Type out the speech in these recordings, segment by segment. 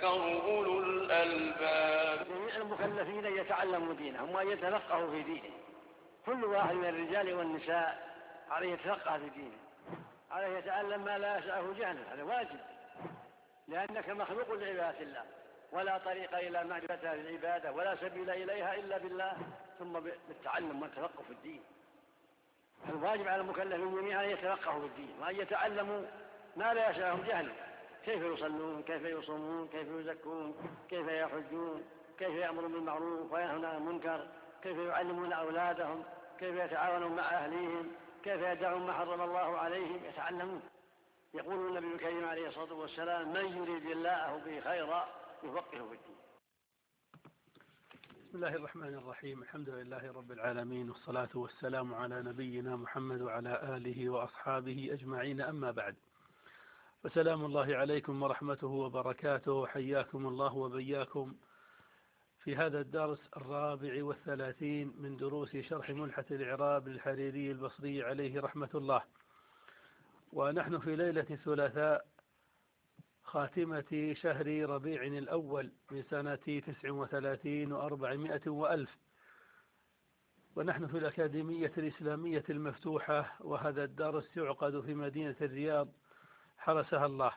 يتذكر أولو الألباب. جميع المكلفين يتعلموا دينهم وأن يتفقهوا في دينه. كل واحد من الرجال والنساء عليه يتفقه في دينه، عليه يتعلم ما لا يسعه جهله، هذا واجب، لأنك مخلوق لعبادة الله، ولا طريق إلى معرفتها بالعبادة ولا سبيل إليها إلا بالله ثم بالتعلم والتفقه في الدين. الواجب على المكلفين جميعا أن يتفقهوا في الدين وأن يتعلموا ما لا يسعهم جهله، كيف يصلون، كيف يصومون، كيف يزكون، كيف يحجون، كيف يأمرون بالمعروف وينهون عن المنكر، كيف يعلمون أولادهم، كيف يتعاونون مع أهليهم، كيف يدعون ما حرم الله عليهم، يتعلمون. يقول النبي الكريم عليه الصلاة والسلام: من يريد الله به خيرا يفقهه في الدين. بسم الله الرحمن الرحيم. الحمد لله رب العالمين، والصلاة والسلام على نبينا محمد وعلى آله وأصحابه أجمعين، أما بعد، فسلام الله عليكم ورحمته وبركاته، وحياكم الله وبياكم في هذا الدرس 34 من دروس شرح ملحة الإعراب للحريري البصري عليه رحمة الله. ونحن في ليلة ثلاثاء خاتمة شهر ربيع الأول من سنة 39 و400 وألف، ونحن في الأكاديمية الإسلامية المفتوحة، وهذا الدرس يعقد في مدينة الرياض حرسها الله.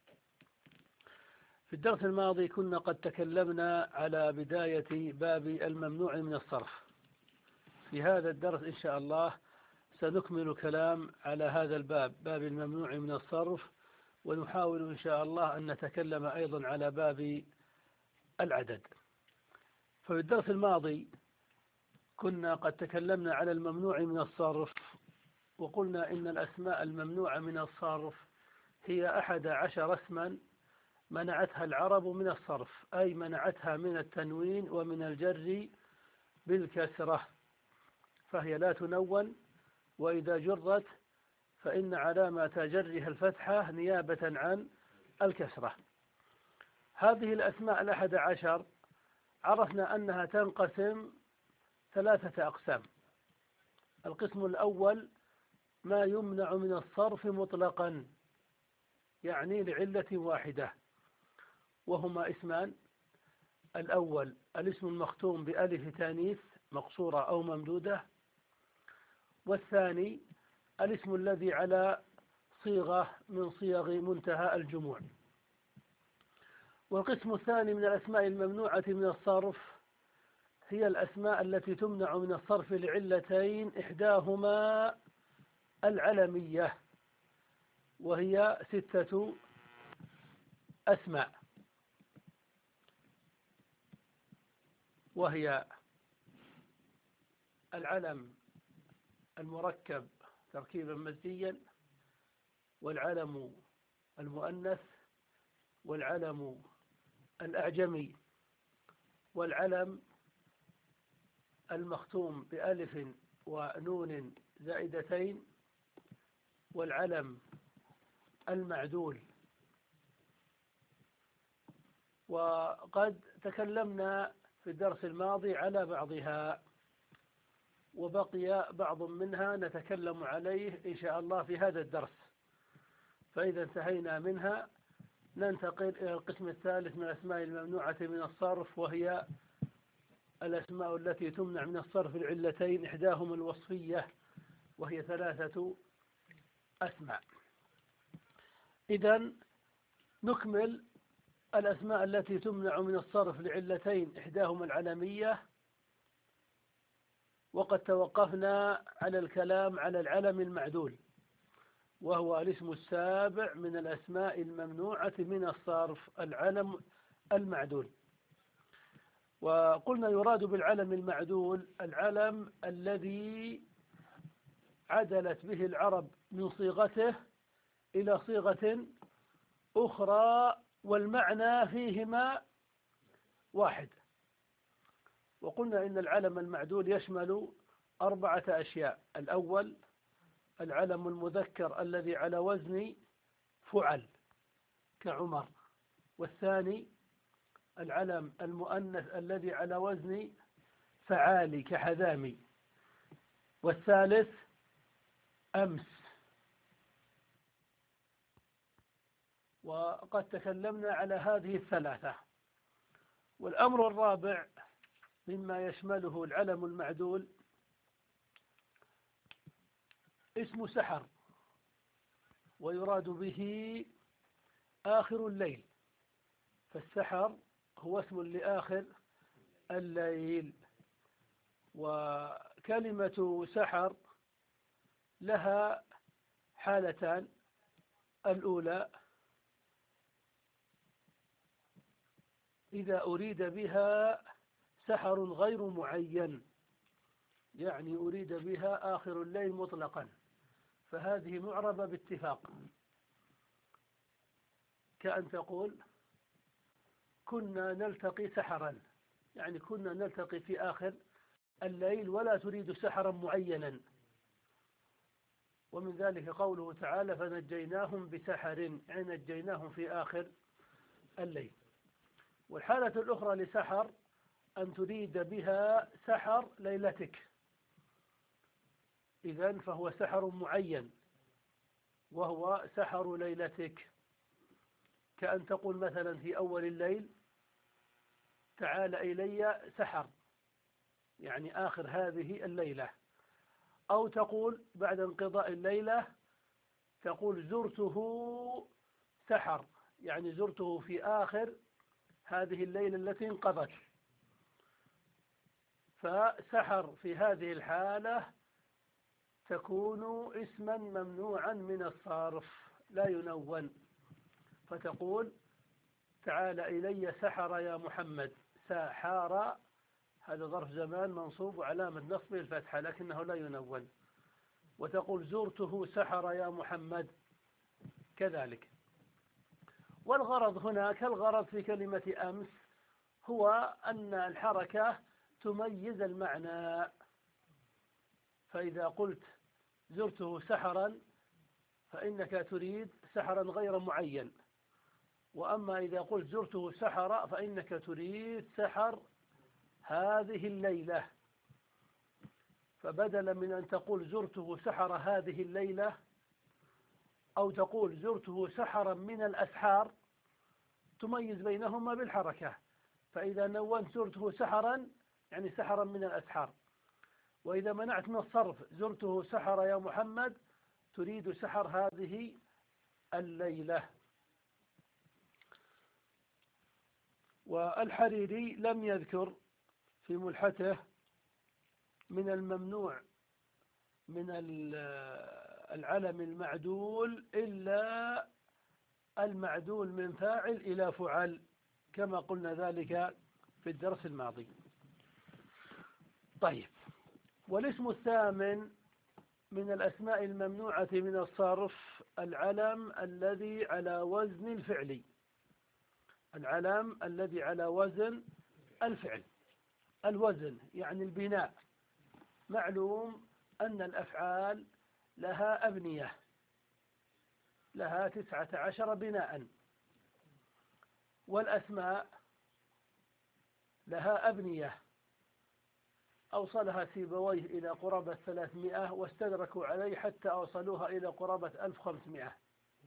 في الدرس الماضي كنا قد تكلمنا على بداية باب الممنوع من الصرف. في هذا الدرس إن شاء الله سنكمل كلام على هذا الباب، باب الممنوع من الصرف، ونحاول إن شاء الله أن نتكلم أيضا على باب العدد. ففي الدرس الماضي كنا قد تكلمنا على الممنوع من الصرف، وقلنا إن الأسماء الممنوعة من الصرف هي 11 اسما منعتها العرب من الصرف، أي منعتها من التنوين ومن الجر بالكسرة، فهي لا تنون، وإذا جرت فإن علامة جرها الفتحة نيابة عن الكسرة. هذه الأسماء 11 عرفنا أنها تنقسم 3 أقسام. القسم الأول ما يمنع من الصرف مطلقا، يعني لعلة واحدة، وهما اسمان: الأول الاسم المختوم بألف تانيث مقصورة أو ممدودة، والثاني الاسم الذي على صيغة من صيغ منتهى الجموع. والقسم الثاني من الأسماء الممنوعة من الصرف هي الأسماء التي تمنع من الصرف لعلتين، إحداهما العلمية، وهي 6 أسماء، وهي العلم المركب تركيبا مزيا، والعلم المؤنث، والعلم الأعجمي، والعلم المختوم بألف ونون زائدتين، والعلم المعدول. وقد تكلمنا في الدرس الماضي على بعضها، وبقي بعض منها نتكلم عليه إن شاء الله في هذا الدرس، فإذا انتهينا منها ننتقل إلى القسم الثالث من الأسماء الممنوعة من الصرف، وهي الأسماء التي تمنع من الصرف العلتين، إحداهما الوصفية، وهي 3 أسماء. إذن نكمل الأسماء التي تمنع من الصرف لعلتين، إحداهما العلمية، وقد توقفنا على الكلام على العلم المعدول، وهو الاسم السابع من الأسماء الممنوعة من الصرف، العلم المعدول. وقلنا يراد بالعلم المعدول العلم الذي عدلت به العرب من صيغته إلى صيغة أخرى، والمعنى فيهما واحد. وقلنا إن العلم المعدول يشمل 4 أشياء: الأول العلم المذكر الذي على وزن فعل كعمر، والثاني العلم المؤنث الذي على وزن فعالي كحذامي، والثالث أمس، وقد تكلمنا على هذه الثلاثة. والأمر الرابع مما يشمله العلم المعدول اسم سحر، ويراد به آخر الليل، فالسحر هو اسم لآخر الليل. وكلمة سحر لها حالتان: الأولى إذا أريد بها سحر غير معين، يعني أريد بها آخر الليل مطلقا، فهذه معربة باتفاق، كأن تقول كنا نلتقي سحرا، يعني كنا نلتقي في آخر الليل ولا تريد سحرا معينا. ومن ذلك قوله تعالى فنجيناهم بسحر، يعني نجيناهم في آخر الليل. والحالة الأخرى لسحر أن تريد بها سحر ليلتك، إذن فهو سحر معين وهو سحر ليلتك، كأن تقول مثلا في أول الليل تعال إلي سحر، يعني آخر هذه الليلة. أو تقول بعد انقضاء الليلة تقول زرته سحر، يعني زرته في آخر هذه الليلة التي انقضت. فسحر في هذه الحالة تكون اسما ممنوعا من الصرف لا ينون، فتقول تعال إلي سحر يا محمد. سحر هذا ظرف زمان منصوب وعلامة نصبه الفتحة لكنه لا ينون. وتقول زرته سحر يا محمد كذلك. والغرض هنا كالغرض في كلمة أمس هو أن الحركة تميز المعنى، فإذا قلت زرته سحرا فإنك تريد سحرا غير معين، وأما إذا قلت زرته سحر فإنك تريد سحر هذه الليلة. فبدلا من أن تقول زرته سحر هذه الليلة أو تقول زرته سحرا من الأسحار تميز بينهما بالحركة، فإذا نونت زرته سحرا يعني سحرا من الأسحار، وإذا منعت من الصرف زرته سحر يا محمد تريد سحر هذه الليلة. والحريري لم يذكر في ملحته من الممنوع من العلم المعدول إلا المعدول من فاعل إلى فعل، كما قلنا ذلك في الدرس الماضي. طيب، والاسم الثامن من الأسماء الممنوعة من الصرف العلم الذي على وزن الفعل. العلم الذي على وزن الفعل. الوزن يعني البناء. معلوم أن الأفعال لها أبنية، لها 19 بناء، والأسماء لها أبنية أوصلها سيبويه إلى قرابة 300 واستدركوا عليه حتى أوصلوها إلى قرابة 1500.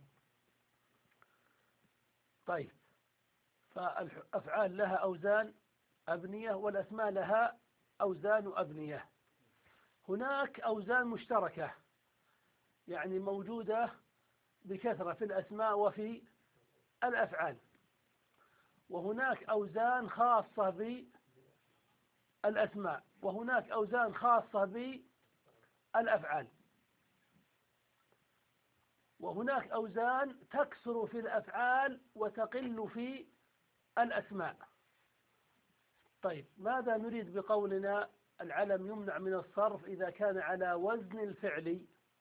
طيب، فالأفعال لها أوزان أبنية والأسماء لها أوزان أبنية. هناك أوزان مشتركة يعني موجودة بكثرة في الأسماء وفي الأفعال، وهناك أوزان خاصة بالأسماء، وهناك أوزان خاصة بالأفعال، وهناك أوزان تكثر في الأفعال وتقل في الأسماء. طيب، ماذا نريد بقولنا العلم يمنع من الصرف إذا كان على وزن الفعل؟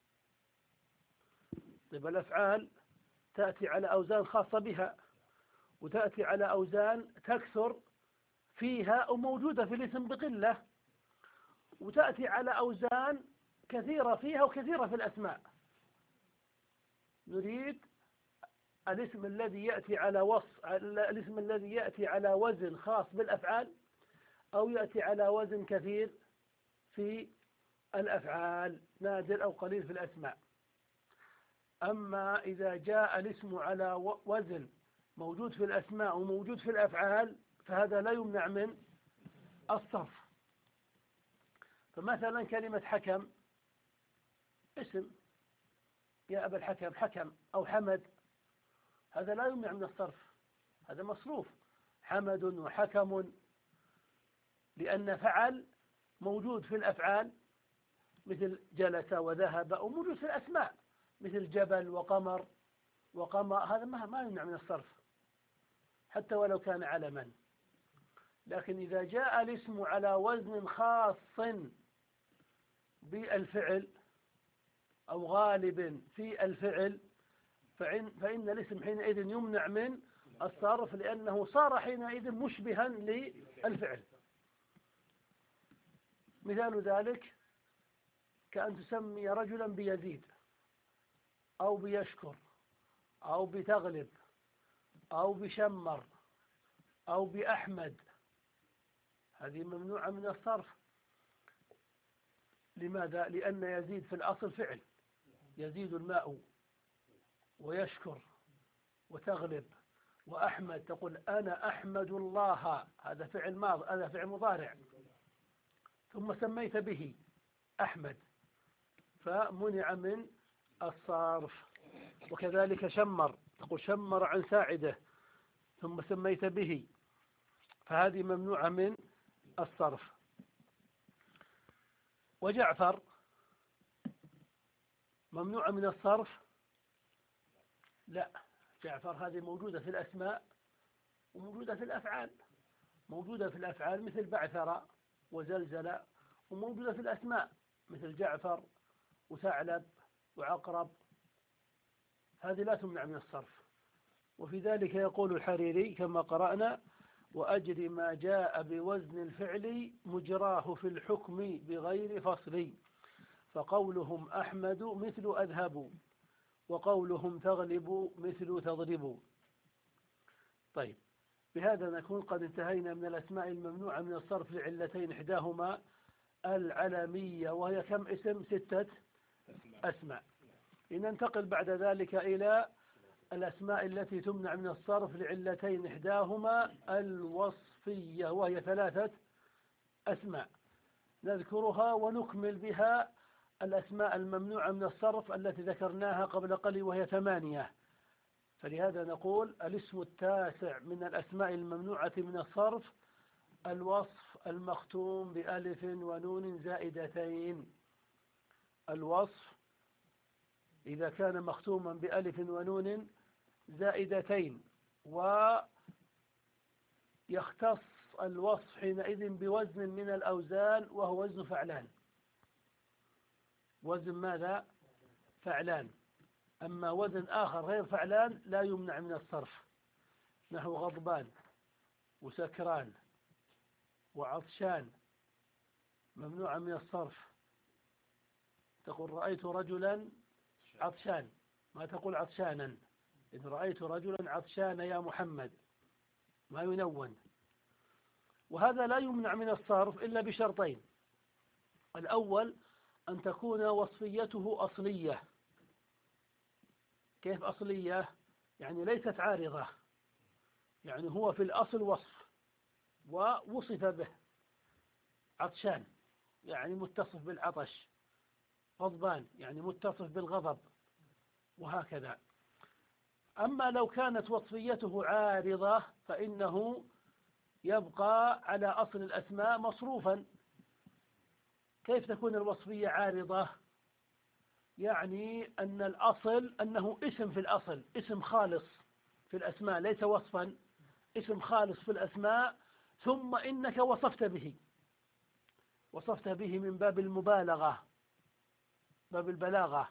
طيب، الأفعال تأتي على أوزان خاصة بها، وتأتي على أوزان تكثر فيها وموجودة في الاسم بقلة، وتأتي على أوزان كثيرة فيها وكثيرة في الأسماء. نريد الاسم الذي يأتي على الاسم الذي يأتي على وزن خاص بالأفعال أو يأتي على وزن كثير في الأفعال، نادر أو قليل في الأسماء. أما إذا جاء الاسم على وزن موجود في الأسماء وموجود في الأفعال فهذا لا يمنع من الصرف. فمثلا كلمة حكم اسم، يا أبا الحكم حكم أو حمد، هذا لا يمنع من الصرف، هذا مصروف، حمد وحكم، لأن فعل موجود في الأفعال مثل جلس وذهب، أو موجود في الأسماء مثل جبل وقمر هذا ما يمنع من الصرف حتى ولو كان علما. لكن إذا جاء الاسم على وزن خاص بالفعل أو غالب في الفعل فإن الاسم حينئذ يمنع من الصرف، لأنه صار حينئذ مشبها للفعل. مثال ذلك كأن تسمي رجلا بيزيد أو بيشكر أو بتغلب أو بشمر أو بأحمد، هذه ممنوعة من الصرف. لماذا؟ لأن يزيد في الأصل فعل، يزيد الماء ويشكر وتغلب، وأحمد تقول أنا أحمد الله، هذا فعل ماض، هذا فعل مضارع، ثم سميت به أحمد فمنع من الصرف. وكذلك شمر، تقول شمر عن ساعده ثم سميت به، فهذه ممنوعة من الصرف. وجعفر ممنوعة من الصرف؟ لا، جعفر هذه موجودة في الأسماء وموجودة في الأفعال. موجودة في الأفعال مثل بعثر وزلزل، وموجودة في الأسماء مثل جعفر وثعلب وعقرب، هذه لا تمنع من الصرف. وفي ذلك يقول الحريري كما قرأنا: وأجر ما جاء بوزن الفعل مجراه في الحكم بغير فصل، فقولهم أحمد مثل أذهب، وقولهم تغلب مثل تضرب. طيب، بهذا نكون قد انتهينا من الأسماء الممنوعة من الصرف لعلتين، إحداهما العلمية وهي كم اسم؟ 6 أسماء. لننتقل بعد ذلك إلى الأسماء التي تمنع من الصرف لعلتين، إحداهما الوصفية وهي 3 أسماء، نذكرها ونكمل بها الأسماء الممنوعة من الصرف التي ذكرناها قبل قليل وهي 8. فلهذا نقول الاسم التاسع من الأسماء الممنوعة من الصرف الوصف المختوم بألف ونون زائدتين. الوصف إذا كان مختوما بألف ونون زائدتين، ويختص الوصف حينئذ بوزن من الأوزان وهو وزن فعلان. وزن ماذا؟ فعلان. أما وزن آخر غير فعلان لا يمنع من الصرف، نحو غضبان وسكران وعطشان، ممنوع من الصرف. تقول رأيت رجلا عطشان، ما تقول عطشانا. إذ رأيت رجلا عطشان يا محمد، ما ينون. وهذا لا يمنع من الصرف إلا بشرطين: الأول أن تكون وصفيته أصلية. كيف أصلية؟ يعني ليست عارضة، يعني هو في الأصل وصف ووصف به. عطشان يعني متصف بالعطش، غضبان يعني متصف بالغضب، وهكذا. أما لو كانت وصفيته عارضة فإنه يبقى على أصل الأسماء مصروفا. كيف تكون الوصفية عارضة؟ يعني أن الأصل أنه اسم في الأصل، اسم خالص في الأسماء، ليس وصفا، اسم خالص في الأسماء، ثم إنك وصفت به من باب المبالغة، باب البلاغة.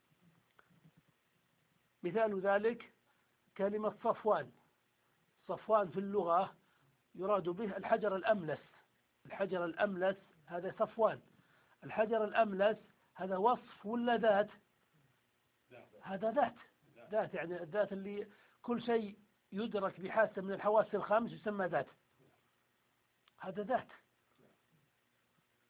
مثال ذلك كلمة صفوان. صفوان في اللغة يراد به الحجر الأملس. الحجر الأملس هذا صفوان. الحجر الأملس هذا وصف ولا ذات؟ هذا ذات يعني الذات اللي كل شيء يدرك بحاسة من الحواس الخمس يسمى ذات، هذا ذات.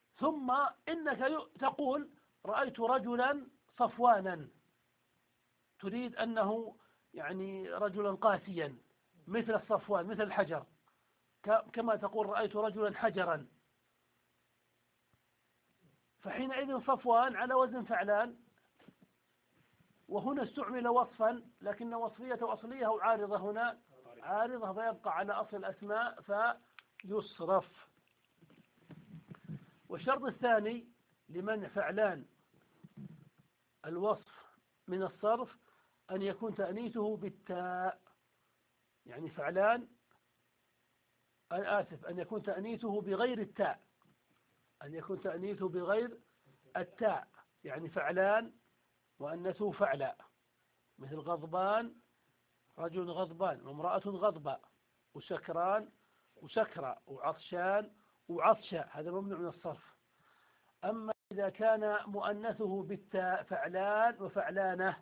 ثم إنك تقول رأيت رجلا صفوانا، تريد أنه يعني رجلا قاسيا مثل الصفوان مثل الحجر، كما تقول رأيت رجلا حجرا، فحينئذ صفوان على وزن فعلان، وهنا استعمل وصفا لكن وصفية أصلية أو عارضة هنا عارضة، فيبقى على أصل الأسماء فيصرف. والشرط الثاني لمنع فعلان الوصف من الصرف أن يكون تأنيثه بالتاء، يعني فعلان أن يكون تأنيثه بغير التاء، أن يكون تأنيثه بغير التاء، يعني فعلان وأنثه فعلاء، مثل غضبان رجل غضبان وامرأة غضباء، وسكران وسكرى، وعطشان وعطشة، هذا ممنوع من الصرف. أما إذا كان مؤنثه بالتاء فعلان وفعلانة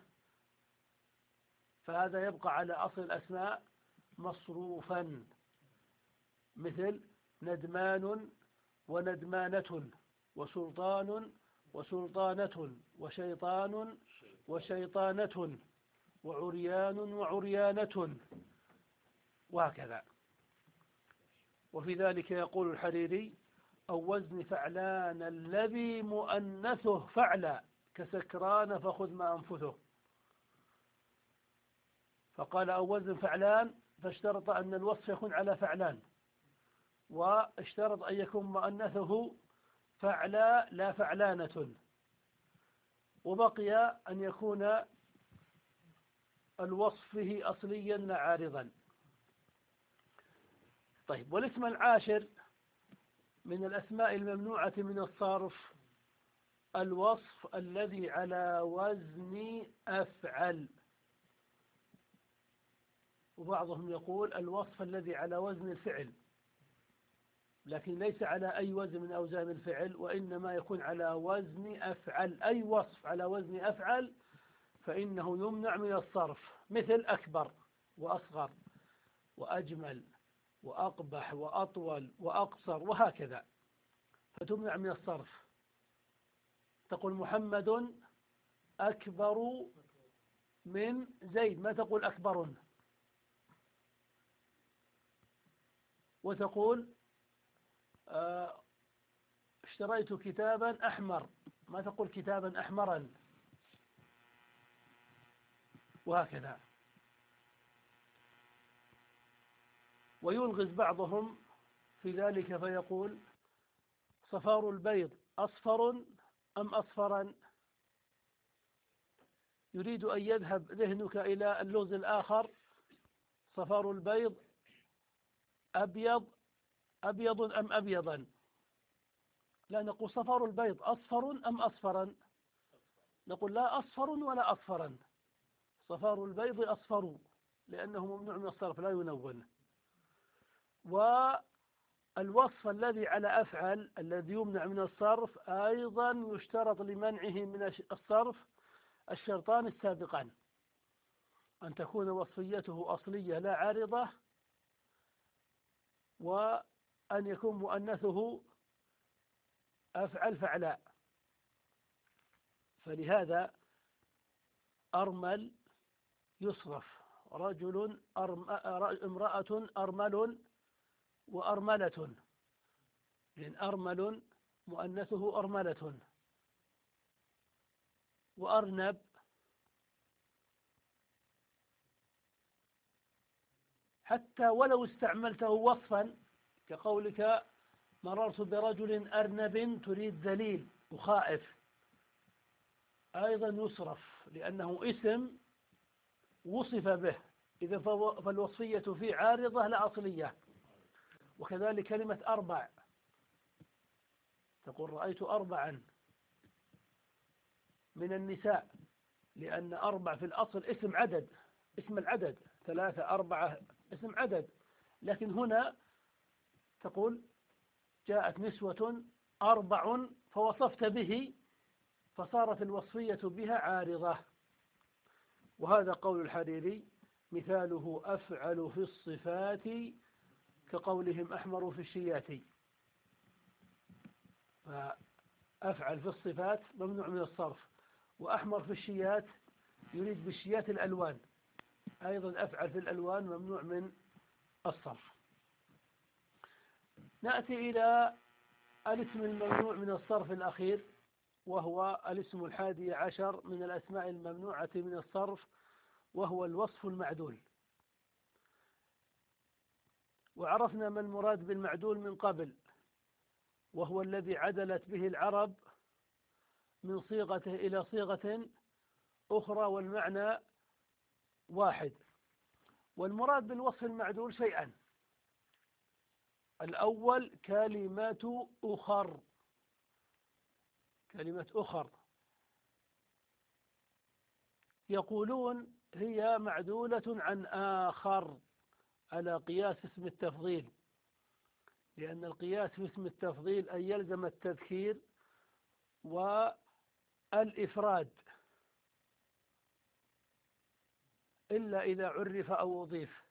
فهذا يبقى على أصل الأسماء مصروفا، مثل ندمان وندمانة، وسلطان وسلطانة، وشيطان وشيطانة، وعريان وعريانة، وهكذا. وفي ذلك يقول الحريري: أو وزن فعلان الذي مؤنثه فعلا كسكران فخذ ما أنفثه. فقال أو وزن فعلان، فاشترط أن الوصف يكون على فعلان، واشترط أن يكون مؤنثه فعلا لا فعلانة، وبقي أن يكون الوصف فيه أصليا لا عارضا. طيب، والاسم العاشر من الأسماء الممنوعة من الصرف الوصف الذي على وزن أفعل، وبعضهم يقول الوصف الذي على وزن الفعل، لكن ليس على أي وزن من أوزان الفعل، وإنما يكون على وزن أفعل. أي وصف على وزن أفعل فإنه يمنع من الصرف، مثل أكبر وأصغر وأجمل وأقبح وأطول وأقصر وهكذا، فتمنع من الصرف. تقول محمد أكبر من زيد، ما تقول أكبر. وتقول اشتريت كتابا أحمر، ما تقول كتابا أحمرا، وهكذا. ويلغز بعضهم في ذلك فيقول صفار البيض أصفر أم أصفرا، يريد أن يذهب ذهنك إلى اللغز الآخر: صفار البيض أبيض أم أبيضا. لا، نقول صفار البيض أصفر أم أصفرا، نقول لا أصفر ولا أصفرا، صفار البيض أصفر، لأنه ممنوع من الصرف لا ينون. والوصف الذي على أفعل الذي يمنع من الصرف أيضا يشترط لمنعه من الصرف الشرطان السابقان: أن تكون وصفيته أصلية لا عارضة، وأن يكون مؤنثه أفعل فعلاء. فلهذا أرمل يصرف رجل، امرأة أرمل وأرملة، لأن أرمل مؤنثه أرملة. وأرنب حتى ولو استعملته وصفا كقولك مررت برجل أرنب، تريد ذليل وخائف، أيضا يصرف لأنه اسم وصف به، إذا فالوصفية فيه عارضة لا أصلية. وكذلك كلمة أربع، تقول رأيت أربعا من النساء، لأن أربع في الأصل اسم عدد، اسم العدد، 3 4 اسم عدد، لكن هنا تقول جاءت نسوة 4 فوصفت به، فصارت الوصفية بها عارضة. وهذا قول الحريري: مثاله أفعل في الصفات كقولهم أحمر في الشيات. فأفعل في الصفات ممنوع من الصرف، وأحمر في الشيات يريد بالشيات الألوان، أيضا أفعل في الألوان ممنوع من الصرف. نأتي إلى الاسم الممنوع من الصرف الأخير، وهو الاسم 11 من الأسماء الممنوعة من الصرف، وهو الوصف المعدول. وعرفنا ما المراد بالمعدول من قبل، وهو الذي عدلت به العرب من صيغته إلى صيغة أخرى والمعنى واحد. والمراد بالوصف المعدول شيئان: الأول كلمة أخر، كلمة أخر يقولون هي معدولة عن آخر على قياس اسم التفضيل، لأن القياس في اسم التفضيل أن يلزم التذكير والإفراد إلا إذا عرف أو أضيف،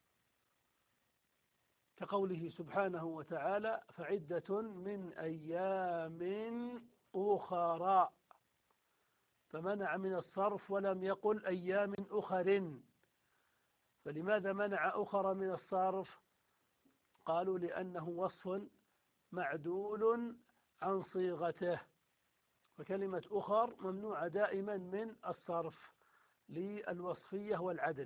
كقوله سبحانه وتعالى: فعدة من أيام أخرى، فمنع من الصرف ولم يقل أيام أخر. فلماذا منع أخر من الصرف؟ قالوا لأنه وصف معدول عن صيغته، فكلمة أخر ممنوعة دائما من الصرف للوصفية والعدل.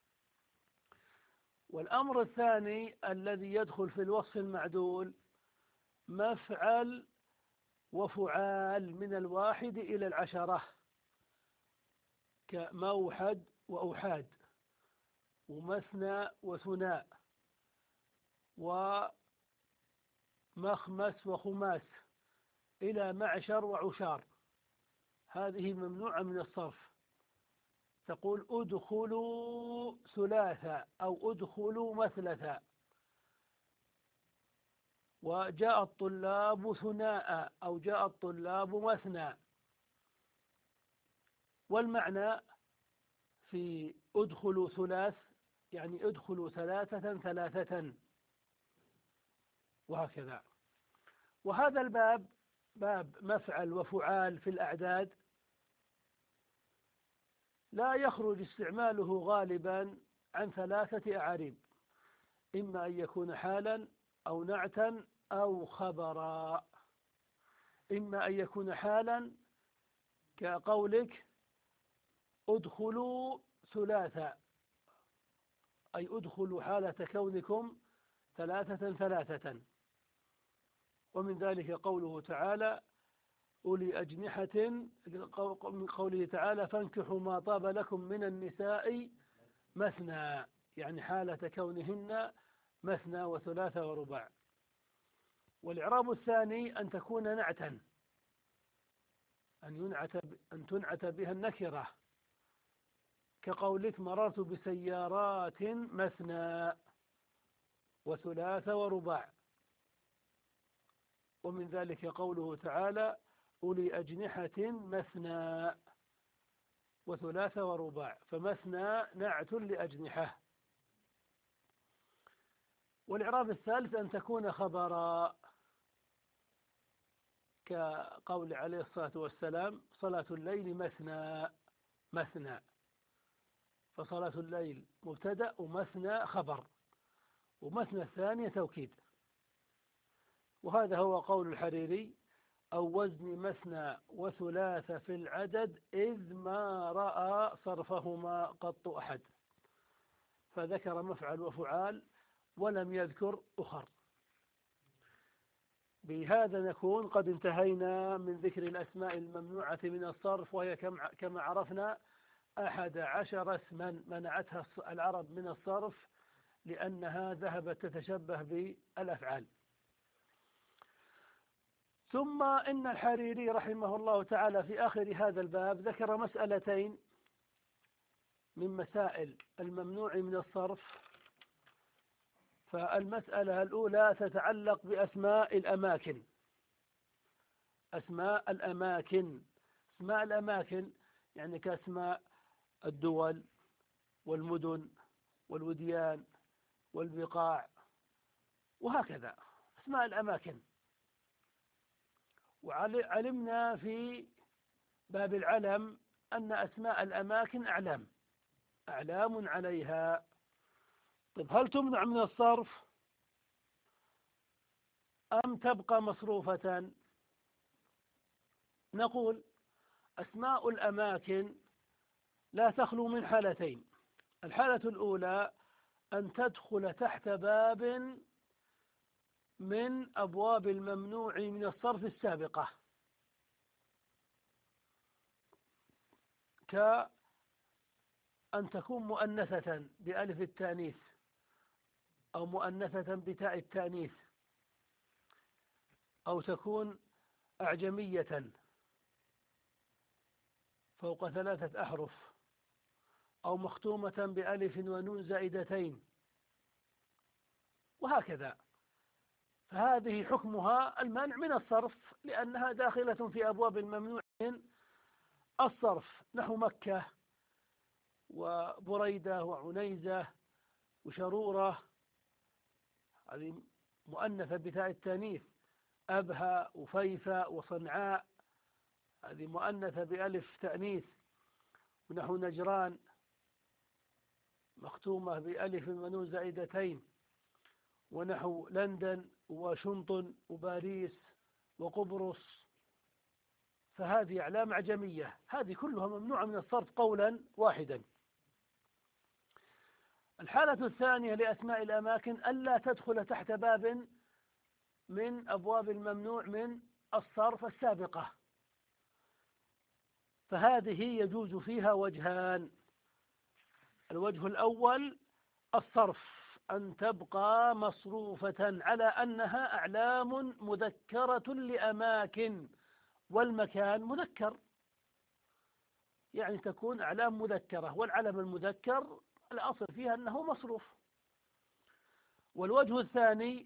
والأمر الثاني الذي يدخل في الوصف المعدول مفعل وفعال من 1 إلى 10، كموحد وأوحاد، ومثنى وثناء، ومخمس وخماس، إلى معشر وعشار. هذه ممنوعة من الصرف. تقول ادخلوا ثلاثة أو ادخلوا مثلثا، وجاء الطلاب ثناء أو جاء الطلاب مثنى. والمعنى في ادخلوا ثلاث يعني ادخلوا ثلاثة ثلاثة، وهكذا. وهذا الباب باب مفعل وفعال في الأعداد لا يخرج استعماله غالبا عن 3 أعاريب: إما أن يكون حالا أو نعتا أو خبرا. إما أن يكون حالا كقولك ادخلوا ثلاثة، أي ادخلوا حالة كونكم 3 ومن ذلك قوله تعالى: أولي أجنحة، من قوله تعالى: فانكحوا ما طاب لكم من النساء مثنى، يعني حالة كونهن مثنى وثلاث ورباع. والإعراب الثاني أن تكون نعتا، أن تنعت بها النكرة، كقولك مررت بسيارات مثنى وثلاث ورباع. ومن ذلك قوله تعالى: أولي أجنحة مثنى وثلاث ورباع، فمثنى نعت لأجنحة. والإعراب الثالث أن تكون خبرا، كقول عليه الصلاة والسلام: صلاة الليل مثنى، فصلاة الليل مبتدأ ومثنى خبر، ومثنى الثانية توكيد. وهذا هو قول الحريري: أو وزن مثنى وثلاث في العدد إذ ما رأى صرفهما قط أحد. فذكر مفعل وفعال ولم يذكر أخر. بهذا نكون قد انتهينا من ذكر الأسماء الممنوعة من الصرف، وهي كما عرفنا 11 اسما منعتها العرب من الصرف لأنها ذهبت تتشبه بالأفعال. ثم إن الحريري رحمه الله تعالى في آخر هذا الباب ذكر مسألتين من مسائل الممنوع من الصرف. فالمسألة الأولى تتعلق بأسماء الأماكن. أسماء الأماكن يعني كأسماء الدول والمدن والوديان والبقاع وهكذا، أسماء الأماكن. وعلمنا في باب العلم أن أسماء الأماكن أعلام عليها. طيب هل تمنع من الصرف أم تبقى مصروفة؟ نقول أسماء الأماكن لا تخلو من حالتين. الحالة الأولى أن تدخل تحت باب من أبواب الممنوع من الصرف السابقة، كأن تكون مؤنثة بألف التانيث أو مؤنثة بتاء التانيث، أو تكون أعجمية فوق 3 أحرف، أو مختومة بألف ونون زائدتين، وهكذا. فهذه حكمها المنع من الصرف لأنها داخلة في أبواب الممنوع من الصرف، نحو مكة وبريدة وعنيزة وشرورة، هذه مؤنثة بتاء التانيث. أبها وفيفا وصنعاء، هذه مؤنثة بألف تأنيث. ونحو نجران مختومة بألف ونون زائدتين. ونحو لندن وواشنطن وباريس وقبرص، فهذه أعلام أعجمية، هذه كلها ممنوعة من الصرف قولا واحدا. الحالة الثانية لأسماء الأماكن ألا تدخل تحت باب من أبواب الممنوع من الصرف السابقة، فهذه يجوز فيها وجهان. الوجه الأول الصرف، أن تبقى مصروفة على أنها أعلام مذكرة لأماكن، والمكان مذكر، يعني تكون أعلام مذكرة، والعلم المذكر الأصل فيها أنه مصروف. والوجه الثاني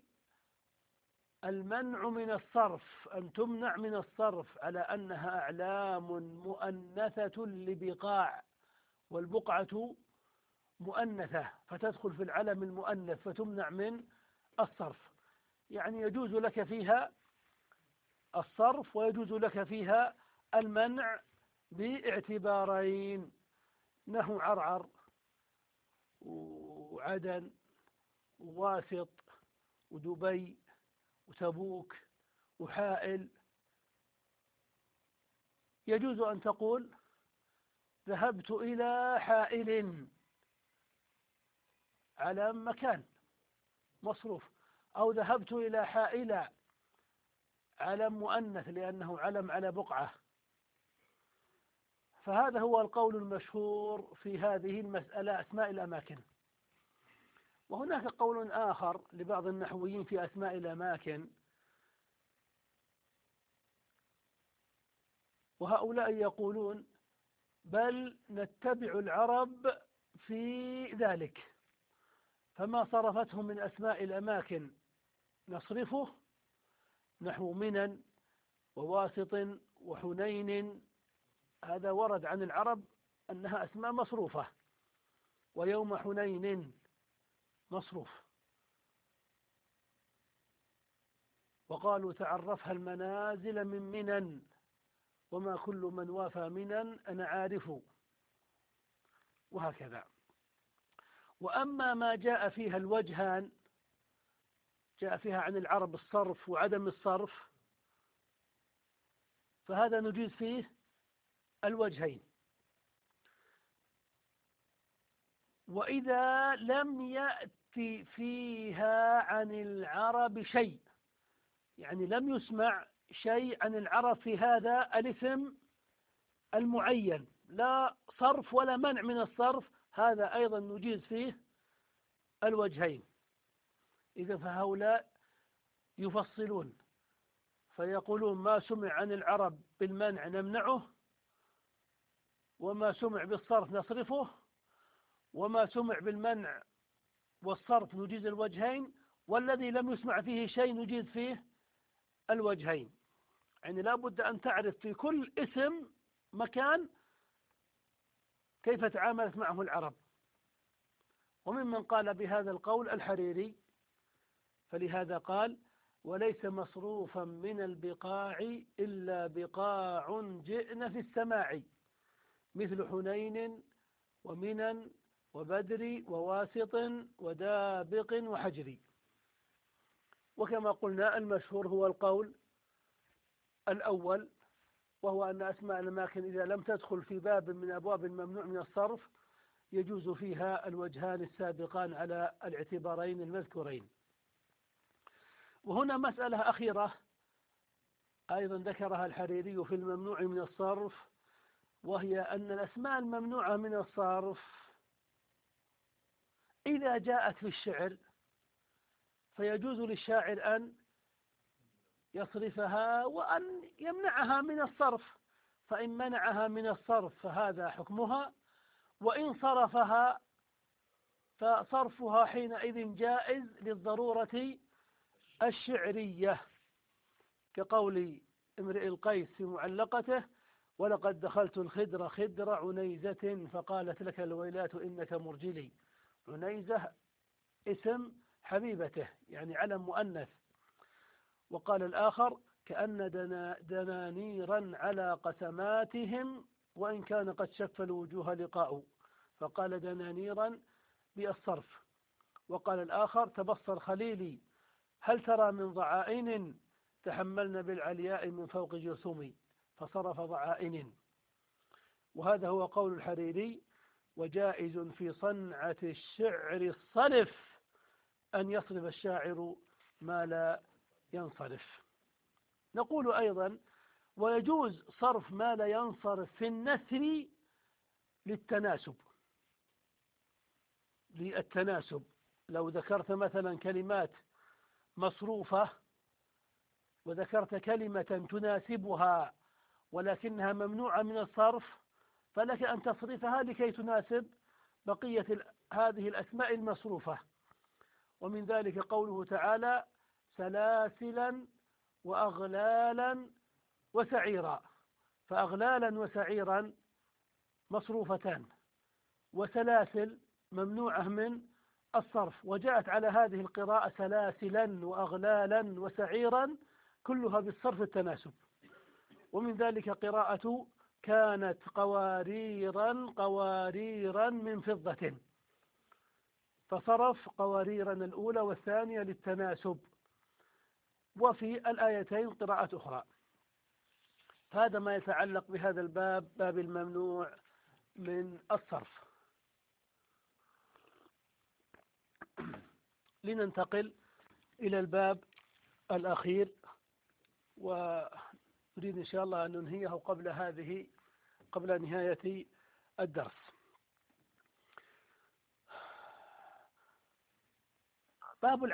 المنع من الصرف، أن تمنع من الصرف على أنها أعلام مؤنثة لبقاع، والبقعة مؤنثة فتدخل في العلم المؤنث فتمنع من الصرف، يعني يجوز لك فيها الصرف ويجوز لك فيها المنع باعتبارين، نحو عرعر وعدن وواسط ودبي وتبوك وحائل. يجوز أن تقول ذهبت إلى حائل، علم مكان مصروف، أو ذهبت إلى حائلة، علم مؤنث لأنه علم على بقعة. فهذا هو القول المشهور في هذه المسألة أسماء الأماكن. وهناك قول آخر لبعض النحويين في أسماء الأماكن، وهؤلاء يقولون بل نتبع العرب في ذلك، فما صرفته من أسماء الأماكن نصرفه، نحو منن وواسط وحنين، هذا ورد عن العرب أنها أسماء مصروفة، ويوم حنين مصروف. وقالوا تعرفها المنازل من منن، وما كل من وافى منن أنا عارف، وهكذا. وأما ما جاء فيها الوجهان، جاء فيها عن العرب الصرف وعدم الصرف، فهذا نجيز فيه الوجهين. وإذا لم يأتي فيها عن العرب شيء، يعني لم يسمع شيء عن العرب في هذا الاسم المعين، لا صرف ولا منع من الصرف، هذا أيضا نجيز فيه الوجهين. إذا فهؤلاء يفصلون فيقولون ما سمع عن العرب بالمنع نمنعه، وما سمع بالصرف نصرفه، وما سمع بالمنع والصرف نجيز الوجهين، والذي لم يسمع فيه شيء نجيز فيه الوجهين. يعني لا بد أن تعرف في كل اسم مكان كيف تعاملت معه العرب. وممن قال بهذا القول الحريري، فلهذا قال وليس مصروفا من البقاع إلا بقاع جئن في السماع، مثل حنين ومنن وبدر وواسط ودابق وحجر. وكما قلنا المشهور هو القول الأول، وهو أن أسماء الأماكن إذا لم تدخل في باب من أبواب الممنوع من الصرف يجوز فيها الوجهان السابقان على الاعتبارين المذكورين. وهنا مسألة أخيرة أيضا ذكرها الحريري في الممنوع من الصرف، وهي أن الأسماء الممنوعة من الصرف إذا جاءت في الشعر فيجوز للشاعر أن يصرفها وأن يمنعها من الصرف، فإن منعها من الصرف فهذا حكمها، وإن صرفها فصرفها حينئذ جائز للضرورة الشعرية، كقول امرئ القيس في معلقته: ولقد دخلت الخدر خدر عنيزة فقالت لك الويلات إنك مرجلي. عنيزة اسم حبيبته يعني علم مؤنث. وقال الآخر: كأن دنانيرا على قسماتهم وإن كان قد شف الوجوه لقاء، فقال دنانيرا بالصرف. وقال الآخر: تبصر خليلي هل ترى من ضعائن تحملن بالعلياء من فوق جرثومي، فصرف ضعائن. وهذا هو قول الحريري: وجائز في صنعة الشعر الصرف أن يصرف الشاعر ما لا ينصرف. نقول أيضا: ويجوز صرف ما لا ينصرف في النثر للتناسب. لو ذكرت مثلا كلمات مصروفة وذكرت كلمة تناسبها ولكنها ممنوعة من الصرف، فلك أن تصرفها لكي تناسب بقية هذه الأسماء المصروفة. ومن ذلك قوله تعالى: سلاسلا وأغلالا وسعيرا، فأغلالا وسعيرا مصروفتان، وسلاسل ممنوعة من الصرف، وجاءت على هذه القراءة سلاسلا وأغلالا وسعيرا كلها بالصرف التناسب. ومن ذلك قراءة كانت قواريرا من فضة، فصرف قواريرا الأولى والثانية للتناسب. وفي الآيتين قراءة أخرى. هذا ما يتعلق بهذا الباب، باب الممنوع من الصرف. لننتقل إلى الباب الأخير، ونريد إن شاء الله أن ننهيه قبل نهاية الدرس. باب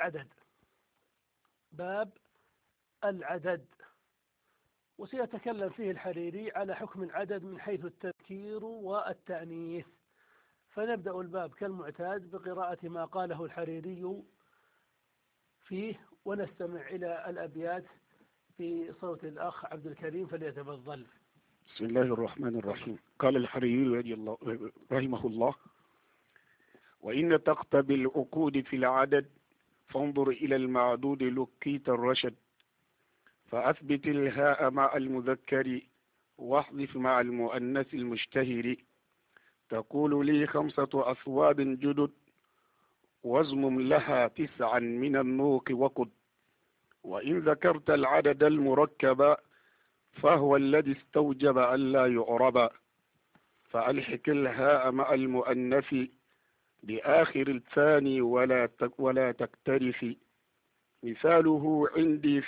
العدد، وسيتكلم فيه الحريري على حكم العدد من حيث التذكير والتأنيث. فنبدأ الباب كالمعتاد بقراءة ما قاله الحريري فيه، ونستمع إلى الأبيات في صوت الأخ عبد الكريم فليتفضل. بسم الله الرحمن الرحيم. قال الحريري رحمه الله: وإن تقتضي العقود في العدد فانظر إلى المعدود لقيت الرشد، فأثبت الهاء مع المذكر واحذف مع المؤنث المشتهر، تقول لي 5 أثواب جدد وازمم لها 9 من النوق وقد، وإن ذكرت العدد المركب فهو الذي استوجب ألا يعرب، فألحق الهاء مع المؤنث بآخر الثاني ولا تكترث، مثاله عندي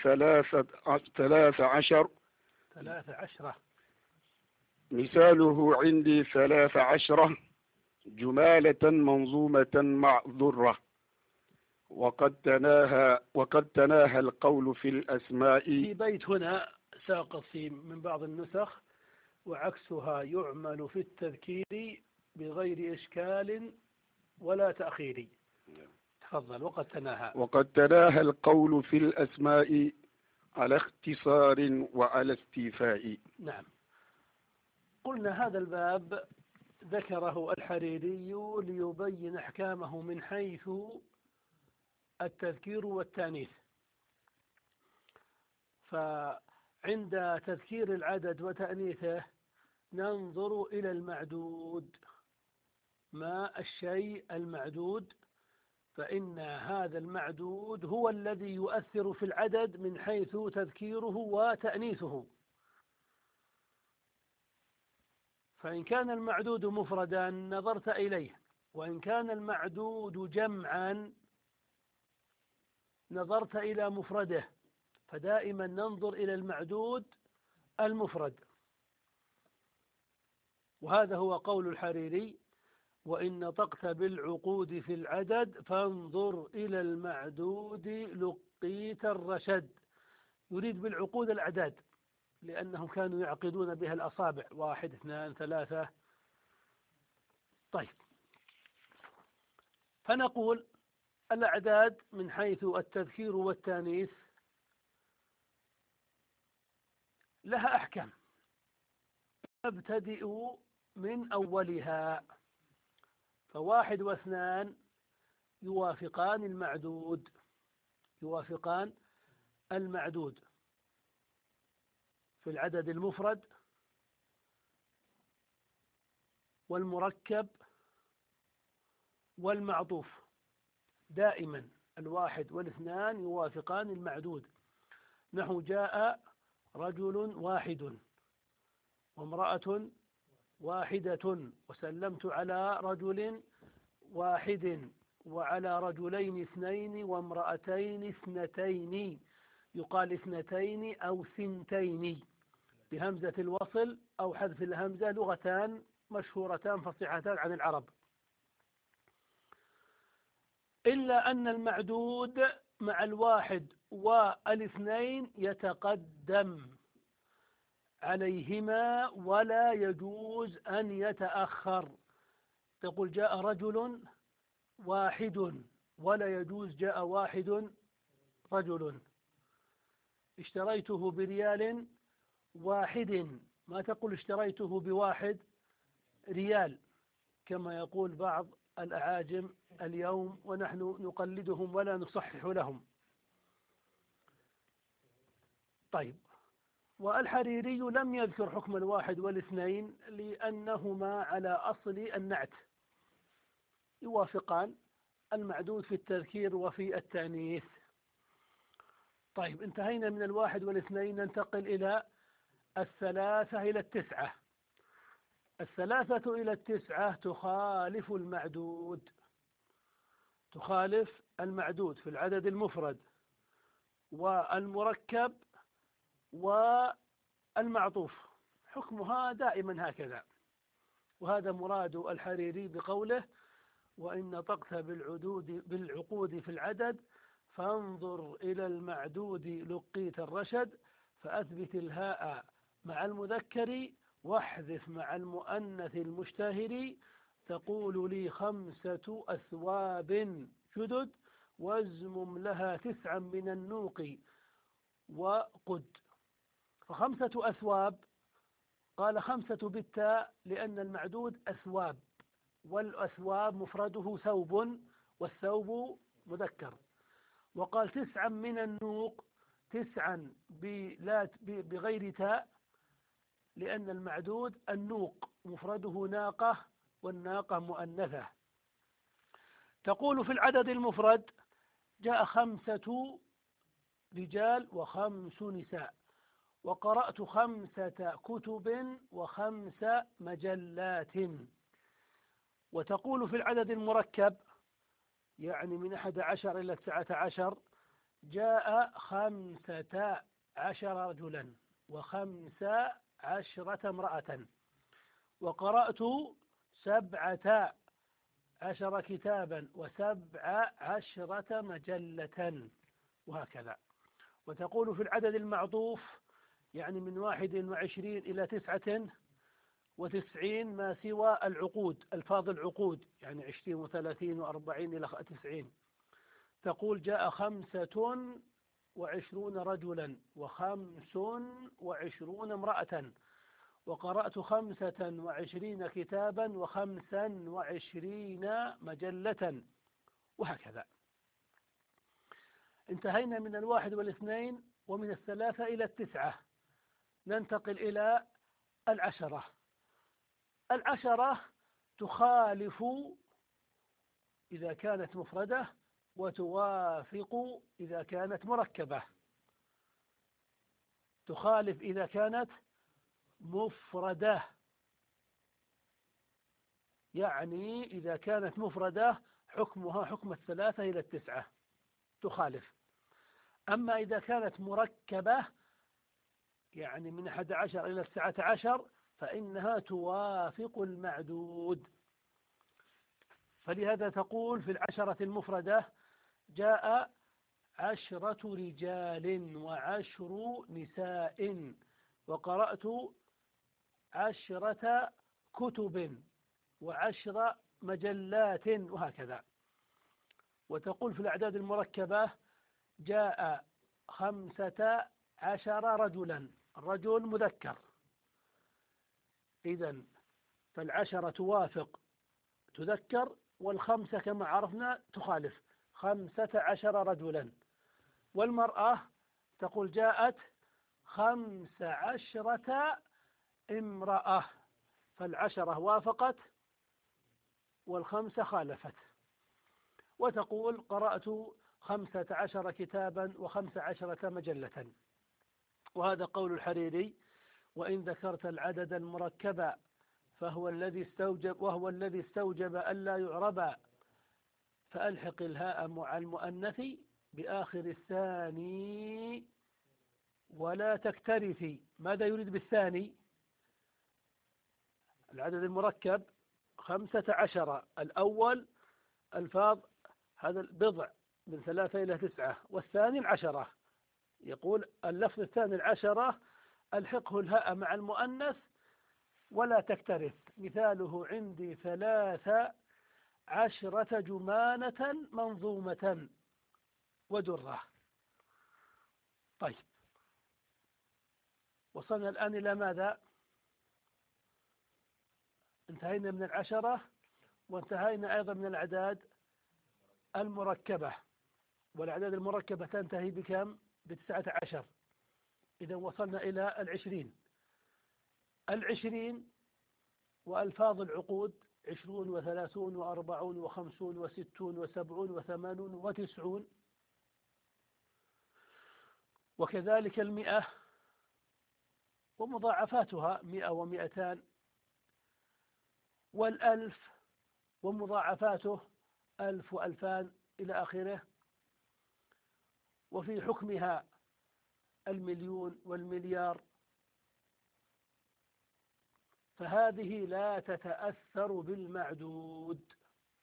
13 مثاله عندي 13 جمالة منظومة مع ذرة، وقد تناهى القول في الأسماء. في بيت هنا ساقط من بعض النسخ: وعكسها يعمل في التذكير بغير إشكال ولا تأخير. تفضل. وقد تناهى القول في الأسماء على اختصار وعلى استيفاء. نعم. قلنا هذا الباب ذكره الحريري ليبين أحكامه من حيث التذكير والتانيث. فعند تذكير العدد وتأنيثه ننظر إلى المعدود. ما الشيء المعدود؟ فإن هذا المعدود هو الذي يؤثر في العدد من حيث تذكيره وتأنيثه. فإن كان المعدود مفردا نظرت إليه، وإن كان المعدود جمعا نظرت إلى مفرده، فدائما ننظر إلى المعدود المفرد. وهذا هو قول الحريري: وإن نطقت بالعقود في العدد فانظر إلى المعدود لقيت الرشد. يريد بالعقود الأعداد، لأنهم كانوا يعقدون بها الأصابع، 1 2 3. طيب، فنقول الأعداد من حيث التذكير والتانيث لها أحكام، نبتدئ من أولها. ف1 و2 يوافقان المعدود، يوافقان المعدود في العدد المفرد والمركب والمعطوف. دائما 1 و2 يوافقان المعدود. نحو جاء رجل واحد وامرأة واحدة وسلمت على رجل واحد وعلى رجلين 2 وامرأتين 2. يقال 2 أو 2 بهمزة الوصل أو حذف الهمزة، لغتان مشهورتان فصيحتان عن العرب. إلا أن المعدود مع 1 و2 يتقدم عليهما ولا يجوز أن يتأخر. تقول جاء رجل واحد، ولا يجوز جاء واحد رجل. اشتريته بريال واحد، ما تقول اشتريته ب1 ريال كما يقول بعض الأعاجم اليوم، ونحن نقلدهم ولا نصحح لهم. طيب، والحريري لم يذكر حكم 1 و2 لأنهما على أصل النعت، يوافقان المعدود في التذكير وفي التأنيث. طيب، انتهينا من 1 و2، ننتقل إلى 3 إلى 9. 3 إلى 9 تخالف المعدود، تخالف المعدود في العدد المفرد والمركب والمعطوف. حكمها دائما هكذا، وهذا مراد الحريري بقوله: وإن نطقت بالعقود في العدد فانظر إلى المعدود لقيت الرشد، فأثبت الهاء مع المذكر واحذف مع المؤنث المشتهر. تقول لي 5 أثواب جدد وازمم لها 9 من النوق وقد. ف5 أثواب، قال 5 بالتاء لأن المعدود أثواب، والأثواب مفرده ثوب، والثوب مذكر. وقال 9 من النوق، 9 بغير تاء لأن المعدود النوق مفرده ناقة، والناقة مؤنثة. تقول في العدد المفرد جاء 5 رجال و5 نساء، وقرأت 5 كتب و5 مجلات. وتقول في العدد المركب يعني من 11 إلى 19 جاء 15 رجلا و15 امرأة، وقرأت 17 كتابا و17 مجلة، وهكذا. وتقول في العدد المعطوف يعني من 21 إلى 99 ما سوى العقود، ألفاظ العقود يعني 20 و30 و40 إلى 90. تقول جاء 25 رجلا و25 امرأة، وقرأت 25 كتابا و25 مجلة، وهكذا. انتهينا من 1 و2، ومن 3 إلى 9 ننتقل إلى 10. العشرة تخالف إذا كانت مفردة وتوافق إذا كانت مركبة. تخالف إذا كانت مفردة، يعني إذا كانت مفردة حكمها حكم 3 إلى 9 تخالف. أما إذا كانت مركبة يعني من 11 إلى 19 فإنها توافق المعدود. فلهذا تقول في العشرة المفردة جاء 10 رجال و10 نساء، وقرأت 10 كتب و10 مجلات، وهكذا. وتقول في الأعداد المركبة جاء 15 رجلا، الرجل مذكر، إذن فالعشرة توافق تذكر، والخمسة كما عرفنا تخالف 15 رجلا. والمرأة تقول جاءت 15 امرأة، فالعشرة وافقت والخمسة خالفت. وتقول قرأت 15 كتابا و15 مجلة. وهذا قول الحريري: وإن ذكرت العدد المركب وهو الذي استوجب ألا يعرب، فألحق الهاء مع المؤنث بآخر الثاني ولا تكترثي. ماذا يريد بالثاني؟ العدد المركب 15، الأول الفاظ هذا البضع من 3 إلى 9، والثاني 10. يقول اللفظ الثاني 10 ألحقه الهاء مع المؤنث ولا تكترث. مثاله عندي 13 جمانة منظومة ودرة. طيب، وصلنا الآن إلى ماذا؟ انتهينا من 10 وانتهينا أيضا من الأعداد المركبة، والأعداد المركبة تنتهي بكم؟ ب19. إذا وصلنا إلى 20 وألفاظ العقود 20 و30 و40 و50 و60 و70 و80 و90، وكذلك 100 ومضاعفاتها 100 و200، وال1000 ومضاعفاته 1000 و2000 إلى آخره. وفي حكمها 1,000,000 والمليار. فهذه لا تتأثر بالمعدود،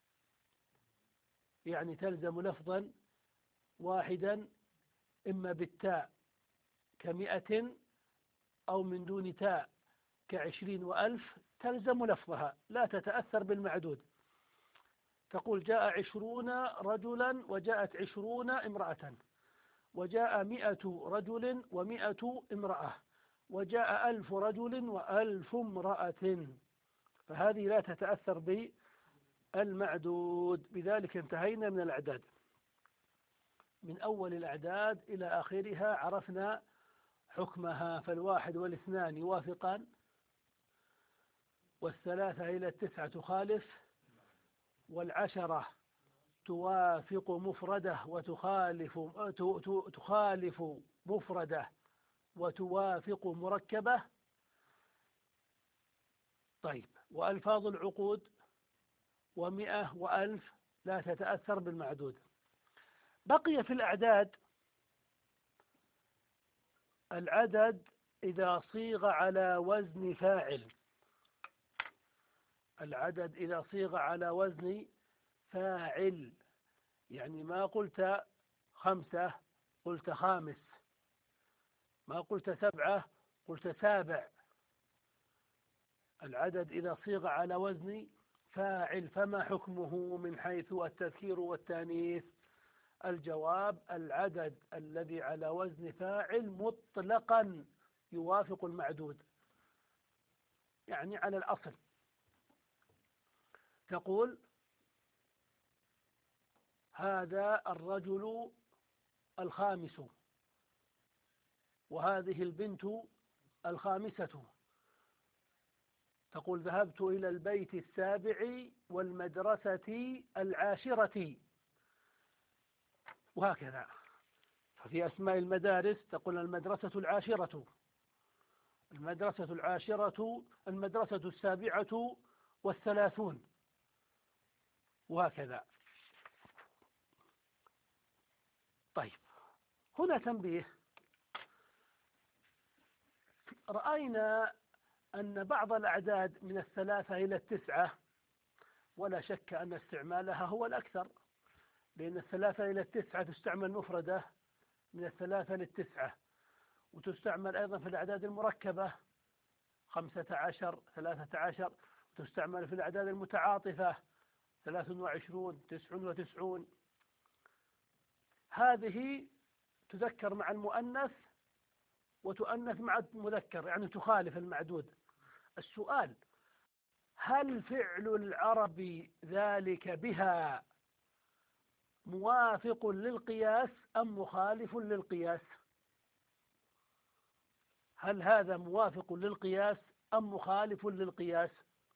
يعني تلزم لفظا واحدا إما بالتاء ك100 أو من دون تاء ك20 و1000، تلزم لفظها لا تتأثر بالمعدود. تقول جاء 20 رجلا وجاءت 20 امرأة، وجاء 100 رجل و100 امرأة، وجاء 1000 رجل و1000 امرأة، فهذه لا تتأثر بالمعدود. بذلك انتهينا من الأعداد. من أول الأعداد إلى آخرها عرفنا حكمها. فالواحد والاثنان يوافقان، والثلاثة إلى 9 تخالف، والعشرة توافق مفردة تخالف مفردة وتوافق مركبة. طيب، وألفاظ العقود 100 و1000 لا تتأثر بالمعدود. بقي في الأعداد العدد إذا صيغ على وزن فاعل. العدد إذا صيغ على وزن فاعل، يعني ما قلت 5 قلت 5، ما قلت 7 قلت 7. العدد إذا صيغ على وزن فاعل فما حكمه من حيث التذكير والتانيث؟ الجواب: العدد الذي على وزن فاعل مطلقا يوافق المعدود، يعني على الأصل. تقول هذا الرجل الخامس، وهذه البنت الخامسة، تقول ذهبت إلى البيت السابع والمدرسة العاشرة، وهكذا. ففي أسماء المدارس تقول المدرسة العاشرة، المدرسة العاشرة، المدرسة السابعة والثلاثون، وهكذا. طيب، هنا تنبيه. رأينا أن بعض الأعداد من 3 إلى 9، ولا شك أن استعمالها هو الأكثر، لأن 3 إلى 9 تستعمل مفردة من 3 للتسعة، وتستعمل أيضا في الأعداد المركبة 15 13، وتستعمل في الأعداد المتعاطفة 23 99. هذه تذكر مع المؤنث وتؤنث مع المذكر، يعني تخالف المعدود. السؤال: هل فعل العرب ذلك بها موافق للقياس أم مخالف للقياس؟ هل هذا موافق للقياس أم مخالف للقياس؟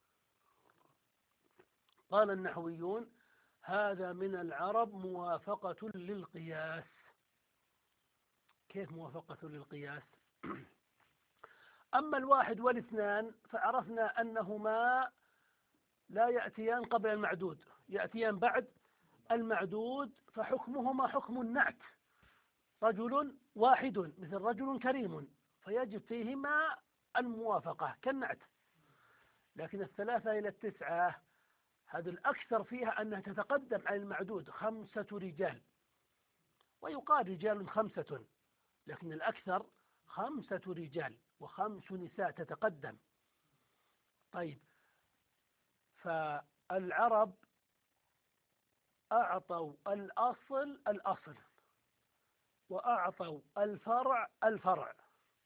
قال النحويون: هذا من العرب موافقة للقياس. كيف موافقة للقياس؟ أما 1 و2 فعرفنا أنهما لا يأتيان قبل المعدود، يأتيان بعد المعدود، فحكمهما حكم النعت، رجل واحد مثل رجل كريم، فيجب فيهما الموافقة كالنعت. لكن 3 إلى 9 هذا الأكثر فيها أنها تتقدم على المعدود، 5 رجال، ويقال رجال 5، لكن الأكثر 5 رجال و5 نساء تتقدم. طيب، فالعرب أعطوا الأصل الأصل، وأعطوا الفرع الفرع.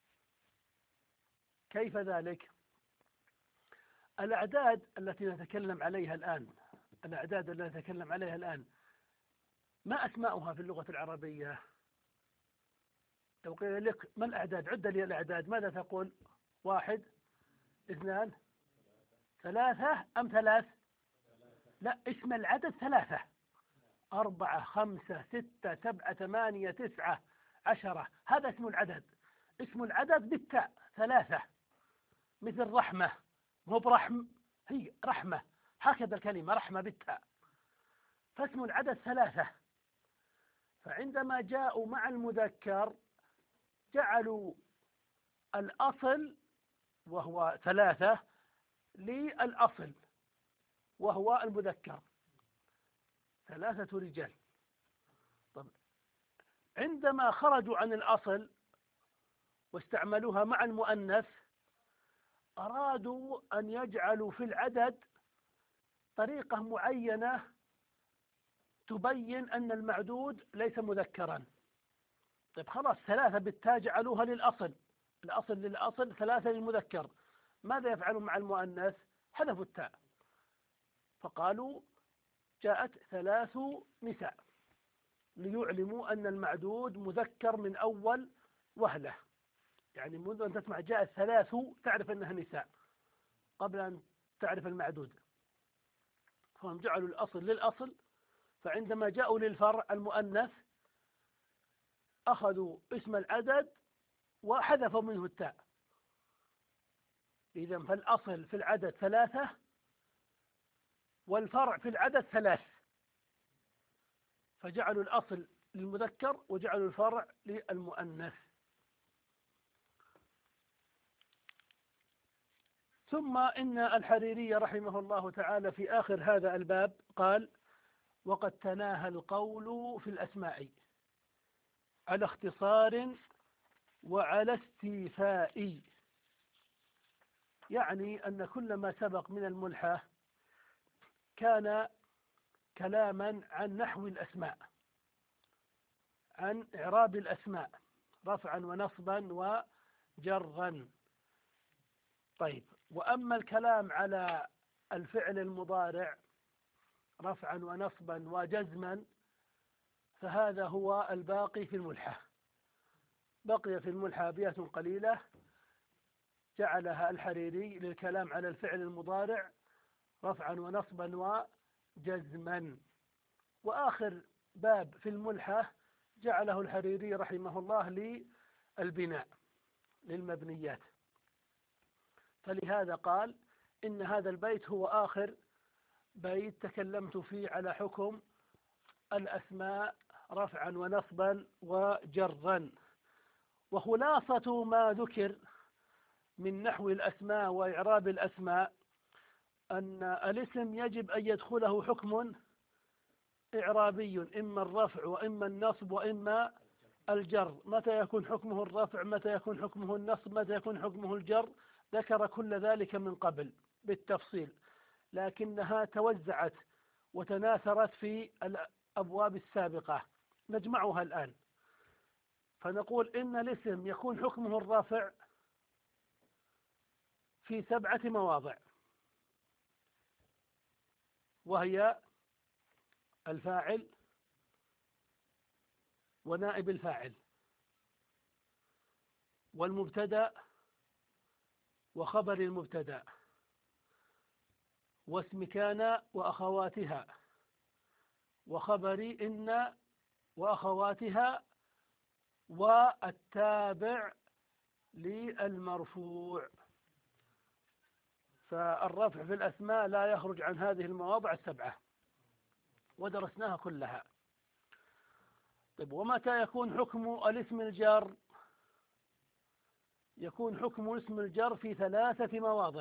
كيف ذلك؟ الأعداد التي نتكلم عليها الآن، الأعداد التي نتكلم عليها الآن، ما أسماؤها في اللغة العربية؟ لو قيل لك ما الأعداد، عد لي الأعداد، ماذا تقول؟ 1 2 3 أم 3؟ لا، اسم العدد 3، 4 5 6 7 8 9 10، هذا اسم العدد. اسم العدد بالتاء 3، مثل رحمة، مو برحم، هي رحمة، هكذا الكلمة رحمة بالتاء، فاسم العدد 3. فعندما جاءوا مع المذكر جعلوا الأصل وهو 3 للأصل وهو المذكر، 3 رجال. طب عندما خرجوا عن الأصل واستعملوها مع المؤنث، أرادوا أن يجعلوا في العدد طريقة معينة تبين أن المعدود ليس مذكرا. طيب خلاص، 3 بالتاء جعلوها للأصل، الأصل للأصل، 3 للمذكر. ماذا يفعلون مع المؤنث؟ حذفوا التاء، فقالوا جاءت 3 نساء، ليعلموا أن المعدود مذكر من أول وهلة. يعني منذ أن تسمع جاءت 3 تعرف أنها نساء قبل أن تعرف المعدود. فهم جعلوا الأصل للأصل، فعندما جاءوا للفرع المؤنث أخذوا اسم العدد وحذفوا منه التاء. إذن فالأصل في العدد 3 والفرع في العدد 3، فجعلوا الأصل للمذكر وجعلوا الفرع للمؤنث. ثم إن الحريري رحمه الله تعالى في آخر هذا الباب قال: وقد تناهى القول في الأسماء على اختصار وعلى استيفاء. يعني أن كل ما سبق من الملحة كان كلاما عن نحو الأسماء، عن إعراب الأسماء، رفعا ونصبا وجرا. طيب، وأما الكلام على الفعل المضارع رفعا ونصبا وجزما فهذا هو الباقي في الملحة. بقي في الملحة أبيات قليلة جعلها الحريري للكلام على الفعل المضارع رفعا ونصبا وجزما. وآخر باب في الملحة جعله الحريري رحمه الله للبناء للمبنيات، فلهذا قال إن هذا البيت هو آخر بيت تكلمت فيه على حكم الأسماء رفعا ونصبا وجرا. وخلاصة ما ذكر من نحو الأسماء وإعراب الأسماء أن الاسم يجب أن يدخله حكم إعرابي، إما الرفع وإما النصب وإما الجر. متى يكون حكمه الرفع، متى يكون حكمه النصب، متى يكون حكمه الجر، ذكر كل ذلك من قبل بالتفصيل، لكنها توزعت وتناثرت في الأبواب السابقة، نجمعها الآن. فنقول إن الاسم يكون حكمه الرفع في 7 مواضع، وهي الفاعل ونائب الفاعل والمبتدأ وخبر المبتدأ واسم كان وأخواتها وخبر إن وأخواتها والتابع للمرفوع. فالرفع في الأسماء لا يخرج عن هذه المواضع 7 ودرسناها كلها. طيب، ومتى يكون حكم الاسم الجر؟ يكون حكم اسم الجر في 3 مواضع.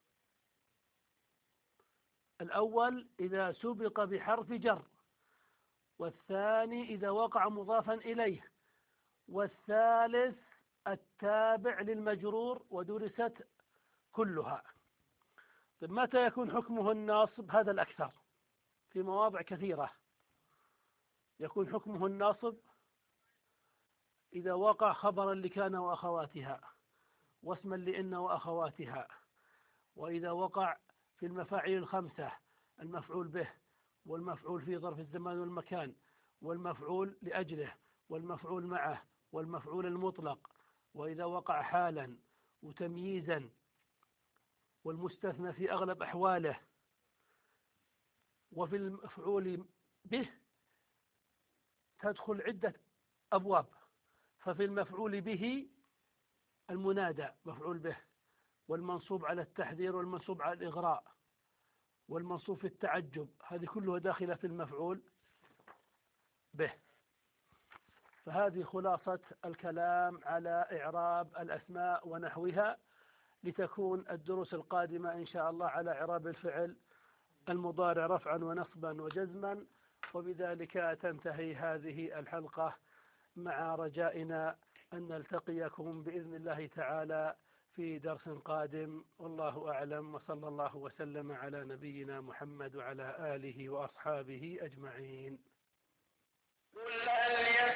الأول إذا سبق بحرف جر، والثاني إذا وقع مضافا إليه، والثالث التابع للمجرور، ودرست كلها. طيب، متى يكون حكمه الناصب؟ هذا الأكثر في مواضع كثيرة. يكون حكمه الناصب إذا وقع خبرا لكان وأخواتها واسما لإن وأخواتها، وإذا وقع في المفاعيل 5 المفعول به والمفعول في ظرف الزمان والمكان والمفعول لأجله والمفعول معه والمفعول المطلق، وإذا وقع حالا وتمييزا والمستثنى في أغلب أحواله. وفي المفعول به تدخل عدة أبواب، ففي المفعول به المنادى مفعول به، والمنصوب على التحذير والمنصوب على الإغراء والمنصوب في التعجب، هذه كلها داخلة في المفعول به. فهذه خلاصة الكلام على إعراب الأسماء ونحوها، لتكون الدروس القادمة إن شاء الله على إعراب الفعل المضارع رفعا ونصبا وجزما. وبذلك تنتهي هذه الحلقة، مع رجائنا أن نلتقيكم بإذن الله تعالى في درس قادم، والله أعلم، وصلى الله وسلم على نبينا محمد وعلى آله وأصحابه أجمعين. قل هل